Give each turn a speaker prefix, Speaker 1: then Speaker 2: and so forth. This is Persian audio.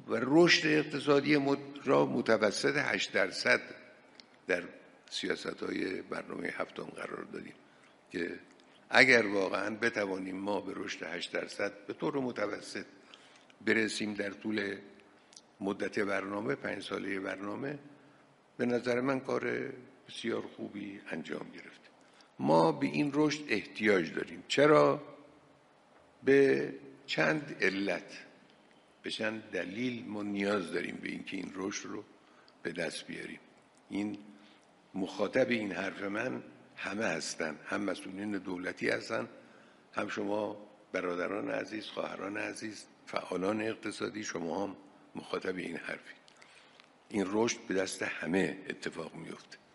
Speaker 1: و رشد اقتصادی را متوسط 8% در سیاست‌های برنامه هفتم قرار دادیم که اگر واقعا بتوانیم ما به رشد 8% به طور متوسط برسیم در طول مدت برنامه 5 ساله برنامه، به نظر من کار بسیار خوبی انجام گرفت. ما به این رشد احتیاج داریم. چرا؟ به چند علت، به چند دلیل ما نیاز داریم به اینکه این رشد رو به دست بیاریم. این مخاطب این حرف من همه هستن، هم مسئولین دولتی هستن، هم شما برادران عزیز، خواهران عزیز، فعالان اقتصادی، شما هم مخاطب این حرفی. این رشد به دست همه اتفاق میفته.